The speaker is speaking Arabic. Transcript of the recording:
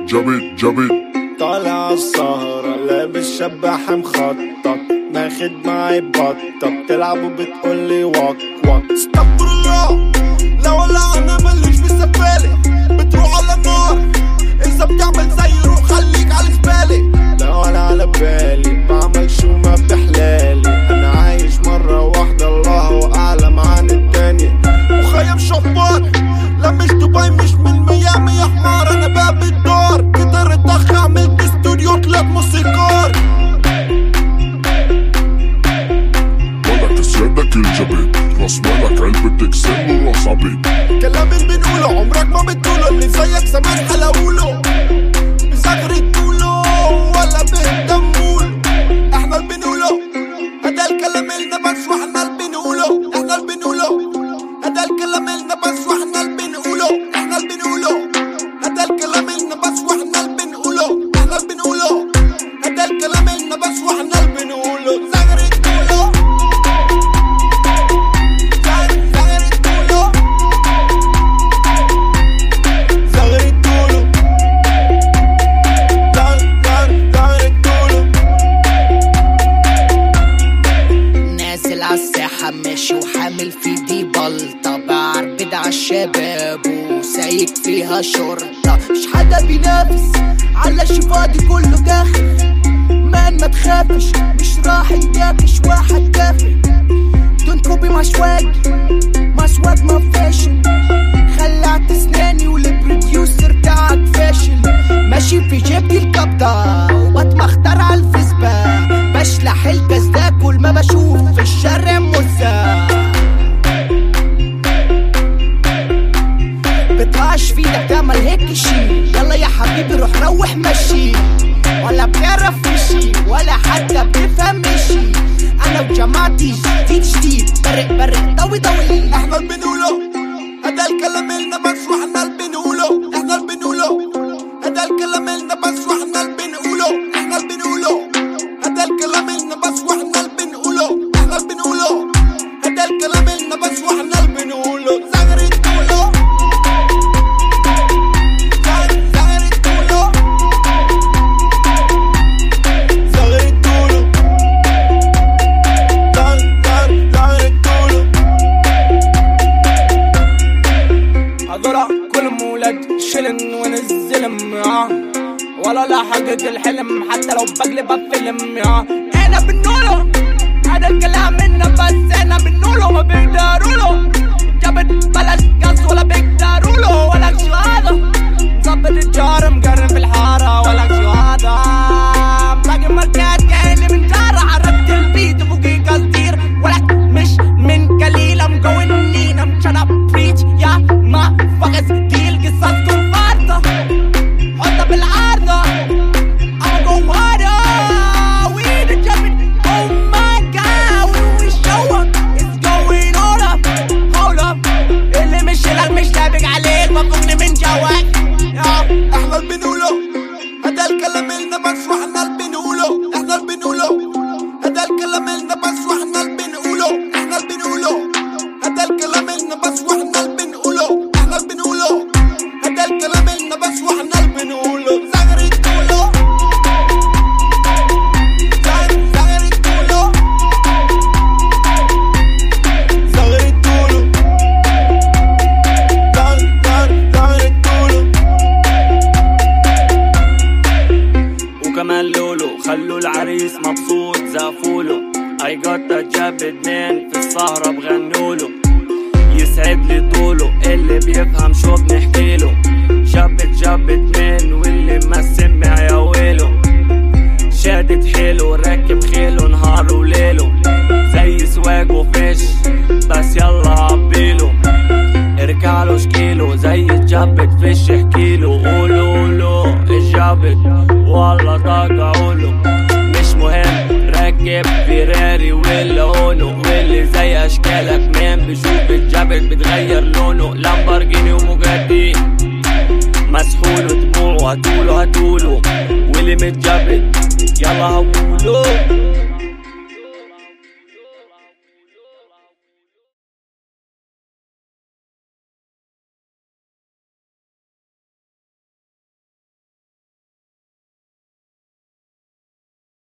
جابت طالع السهرة لابس شبح مخطط، ماخد معي بطة بتلعب وبتقولي وك وك. استغفر الله، لا ولا انا ماليش في السفالة، بتروح على نار اذا بتعمل زي روح خليك على زبالة. لا ولا على بالي بعمل شو ما بحلالي، انا عايش مرة واحدة الله اعلم عن التانية. مخيم شفار لا مش دبي مش من ميامي يا حمار، انا باب الدار كتر الضخ عملت استوديو 3 موسيقار. ولك سيادك الجبت راس مالك علبة تكسر وراس عبيد. كلام بنقوله عمرك ما بتقوله، اللي زيك زمان حلاوله بزغرة طوله ولا بهدموله. احنا اللي بنقوله هدا الكلام إلنا بس واحنا اللي بنقوله، احنا اللي بنقوله هدا الكلام إلنا بس واحنا اللي بنقوله، احنا اللي بنقوله هدا الكلام إلنا بس واحنا اللي بنقوله، احنا اللي بنقوله هدا الكلام إلنا بس واحنا اللي بنقوله. زغرة طوله ماشي وحامل في دي بلطة، بعربد عالشباب وسايق فيها شرطة. مش حدا بينافس على شفادي كله داخل، مان ما تخافش مش راح نداكش واحد كافر. دون كوبي مع سواج ما فاشل، خلعت اسناني والبروديوسر تاعك فاشل. ماشي في جيبتي القبضة وبتمختار عالفيسبا، بشلح الكاس كل ما بشوف في الشارع مزة. بتقعش في ايدك تعمل هيك شي، يلا يا حبيبي روح روح مشي، ولا بتعرف مشي ولا حتى بتفهم مشي. انا وجماعتي جديد برق ضوي. احنا اللي بنقوله هدا الكلام إلنا بس واحنا اللي بنقوله، احنا اللي بنقوله هدا الكلام إلنا بس واحنا اللي بنقوله، احنا اللي بنقوله هدا الكلام إلنا بس واحنا اللي بنقوله، احنا اللي بنقوله هدا الكلام إلنا بس واحنا اللي بنقوله. زغرة طوله زغرة طوله زغرة طوله زغرة طوله. هضرع كل مولد شلن ونزلم ولا لا حقق الحلم حتى لو بقلب فيلم. انا بنقوله هذا الكلام منا بس انا بنقوله ما بيقدروا جابت بلاش قص ولا بيقدروا له. ولا شو هذا ظبط الجار مقرن في الحاره، ولا شو هذا باقي ماركات كاني من جاره. عرفت البيت فوقي قصدير ولك مش من قليل مقونين مشنا بريتش يا ما فقس دي القصصكم فارطه حطها بالعارضه. I'm go harder we the jumping. Oh my god we show up it's going all up hold up. اللي مش لك مش لابق عليك بفكني من جواك. احنا اللي بنقوله هدا الكلام إلنا بس واحنا اللي بنقوله، احنا اللي بنقوله هدا الكلام إلنا بس واحنا اللي بنقوله، احنا اللي بنقوله هدا الكلام إلنا بس واحنا اللي بنقوله، احنا اللي بنقوله هدا الكلام إلنا بس واحنا اللي بنقوله. زغرة طوله زغرة طوله زغرة طوله زغرة طوله. وكمان لولو خلوا العريس مبسوط زافولو. I got a جاب اتنين في السهرة بغنولو، يسعد لي طوله اللي بيفهم شو بنحكيله. جاب اتنين واللي ما سمع يا ويلو، شادت حيله راكب خيله نهار وليله. زي سواق وفيش بس يلا عبيله، اركعله شكيله زي الجابت فيش احكيله. قولوا الجابت والله طاقعوله، مش مهم راكب فيراري ولا اونو. واللي زي اشكالك مين بشوف الجابت بتغير لونه. لامبرجيني وموجاتي مسحوله دموعه هاتوله واللي متجابت يلا هقوله.